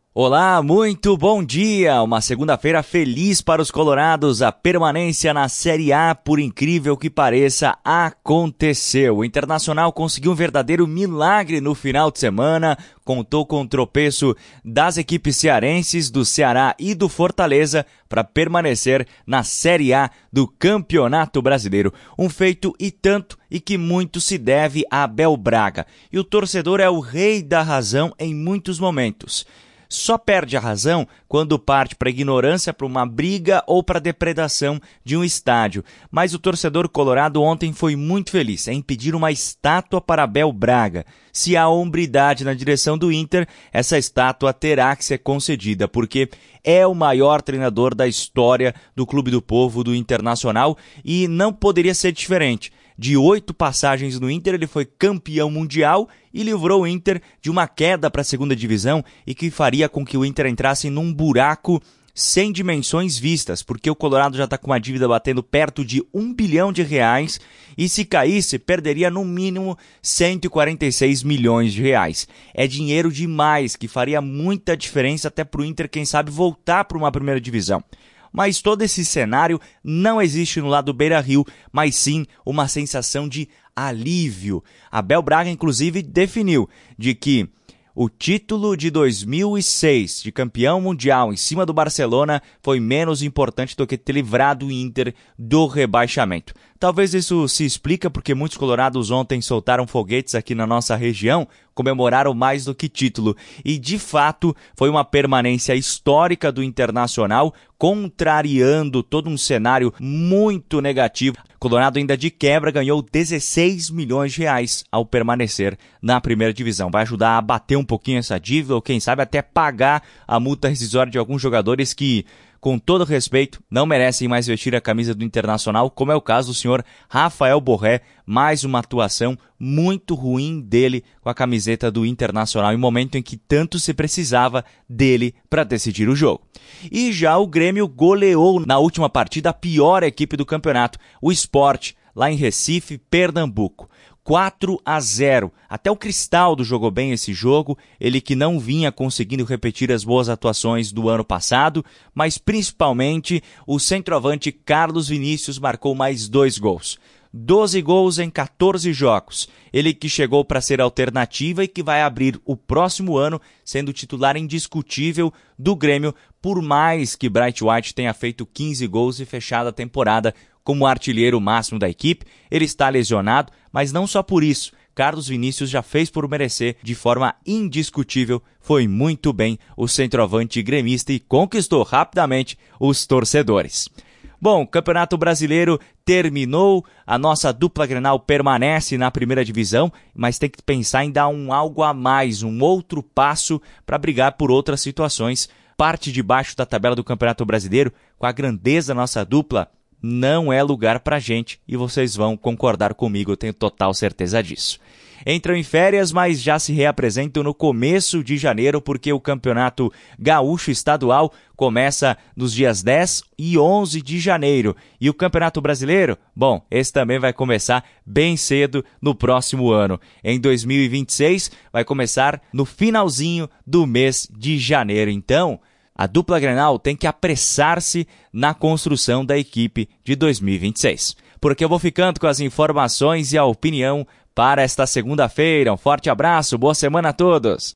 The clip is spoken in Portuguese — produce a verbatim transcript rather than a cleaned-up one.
Olá, muito bom dia! Uma segunda-feira feliz para os colorados. A permanência na Série A, por incrível que pareça, aconteceu. O Internacional conseguiu um verdadeiro milagre no final de semana. Contou com o tropeço das equipes cearenses, do Ceará e do Fortaleza para permanecer na Série A do Campeonato Brasileiro. Um feito e tanto e que muito se deve a Abel Braga. E o torcedor é o rei da razão em muitos momentos. Só perde a razão quando parte para a ignorância, para uma briga ou para a depredação de um estádio. Mas o torcedor colorado ontem foi muito feliz em pedir uma estátua para Abel Braga. Se há hombridade na direção do Inter, essa estátua terá que ser concedida, porque é o maior treinador da história do Clube do Povo, do Internacional, e não poderia ser diferente. De oito passagens no Inter, ele foi campeão mundial e livrou o Inter de uma queda para a segunda divisão e que faria com que o Inter entrasse num buraco sem dimensões vistas, porque o Colorado já está com uma dívida batendo perto de um bilhão de reais e se caísse, perderia no mínimo cento e quarenta e seis milhões de reais. É dinheiro demais, que faria muita diferença até para o Inter, quem sabe, voltar para uma primeira divisão. Mas todo esse cenário não existe no lado do Beira-Rio, mas sim uma sensação de alívio. Abel Braga, inclusive, definiu de que o título de dois mil e seis de campeão mundial em cima do Barcelona foi menos importante do que ter livrado o Inter do rebaixamento. Talvez isso se explica porque muitos colorados ontem soltaram foguetes aqui na nossa região, comemoraram mais do que título. E, de fato, foi uma permanência histórica do Internacional, contrariando todo um cenário muito negativo. Colorado ainda de quebra ganhou dezesseis milhões de reais ao permanecer na primeira divisão. Vai ajudar a abater um pouquinho essa dívida ou, quem sabe, até pagar a multa rescisória de alguns jogadores que, com todo respeito, não merecem mais vestir a camisa do Internacional, como é o caso do senhor Rafael Borré, mais uma atuação muito ruim dele com a camiseta do Internacional, em momento em que tanto se precisava dele para decidir o jogo. E já o Grêmio goleou na última partida a pior equipe do campeonato, o Sport, lá em Recife, Pernambuco. quatro a zero. Até o Cristaldo jogou bem esse jogo, ele que não vinha conseguindo repetir as boas atuações do ano passado, mas principalmente o centroavante Carlos Vinícius marcou mais dois gols. doze gols em quatorze jogos. Ele que chegou para ser alternativa e que vai abrir o próximo ano sendo titular indiscutível do Grêmio, por mais que Bright White tenha feito quinze gols e fechado a temporada como artilheiro máximo da equipe. Ele está lesionado, mas não só por isso. Carlos Vinícius já fez por merecer de forma indiscutível. Foi muito bem o centroavante gremista e conquistou rapidamente os torcedores. Bom, o Campeonato Brasileiro terminou, a nossa dupla Grenal permanece na primeira divisão, mas tem que pensar em dar um algo a mais, um outro passo para brigar por outras situações. Parte de baixo da tabela do Campeonato Brasileiro, com a grandeza da nossa dupla, não é lugar pra gente e vocês vão concordar comigo, eu tenho total certeza disso. Entram em férias, mas já se reapresentam no começo de janeiro, porque o Campeonato Gaúcho Estadual começa nos dias dez e onze de janeiro. E o Campeonato Brasileiro, bom, esse também vai começar bem cedo no próximo ano. Em dois mil e vinte e seis, vai começar no finalzinho do mês de janeiro. Então, a dupla Grenal tem que apressar-se na construção da equipe de dois mil e vinte e seis. Porque eu vou ficando com as informações e a opinião para esta segunda-feira. Um forte abraço, boa semana a todos!